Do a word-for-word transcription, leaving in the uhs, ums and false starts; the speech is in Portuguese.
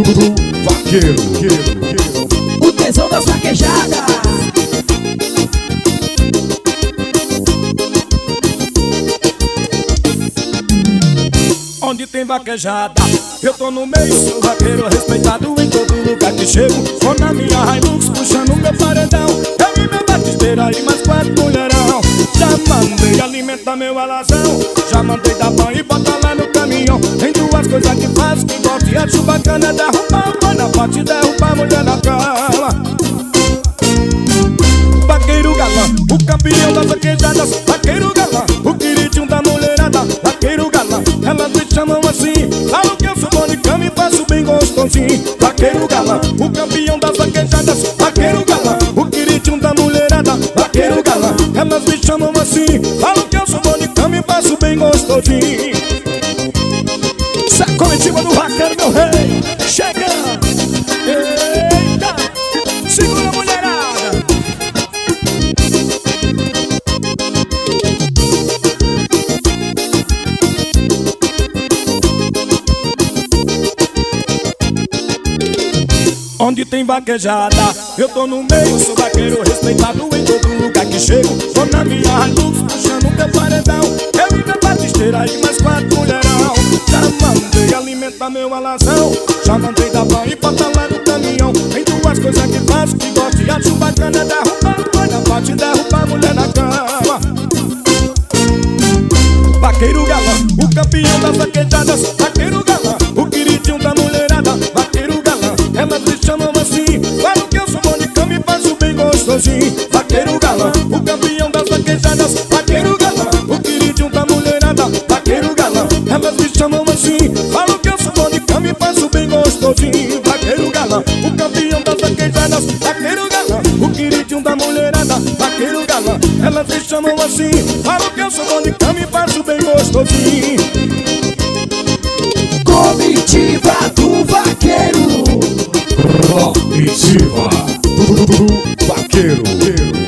Vaqueiro, o tesão das vaquejadas. Onde tem vaquejada, eu tô no meio. Sou vaqueiro respeitado em todo lugar que chego. Vou na minha Hilux puxando meu paredão. Eu e meu batisteira e mais quatro mulherão. Já mandei alimentar meu alazão. Já mandei dar banho e botar lá no caminhão. Tem duas coisas que faço que gosto e acho bacana: é derrubar o na parte e derrubar a mulher na cama. Vaqueiro galã, o campeão das vaquejadas. Vaqueiro galã, o queridinho da mulherada. Vaqueiro galã, elas me chamam assim. Falam que eu sou bom de cama e faço bem gostosinho. Vaqueiro galã, o campeão das vaquejadas. Vaqueiro galã, o queridinho da mulherada. Vaqueiro galã, elas me chamam assim. Falam que eu sou bom de cama e faço bem gostosinho. Essa coletiva do vaqueiro, meu rei, chega! Eita! Segura a mulherada! Onde tem vaquejada, eu tô no meio. Sou vaqueiro respeitado em todo lugar que chego. Tô na minha Hilux puxando meu paredão. Eu e meu batisteira e mais quatro mulherão. Já mandei alimentar meu alazão. Já mandei dar banho e botar lá no caminhão. Tem duas coisas que faço que gosto e acho bacana: é derrubar o pai na parte e derrubar a mulher na cama. Vaqueiro galã, o campeão das vaquejadas. Vaqueiro galã, o queridinho da mulherada. Vaqueiro galã, elas me chamam assim. Claro que eu sou bom de cama e faço bem gostosinho. Vaqueiro galã, o campeão das vaquejadas. Vaqueiro galã, o queridinho da mulherada. Vaqueiro galã, elas me chamam assim. Falo que eu sou bom de cama e faço bem gostosinho. Vaqueiro galã, o campeão das vaquejadas. Vaqueiro galã, o queridinho da mulherada. Vaqueiro galã, elas me chamam assim. Falo que eu sou bom de cama e faço bem gostosinho. Comitiva do vaqueiro. Comitiva do vaqueiro.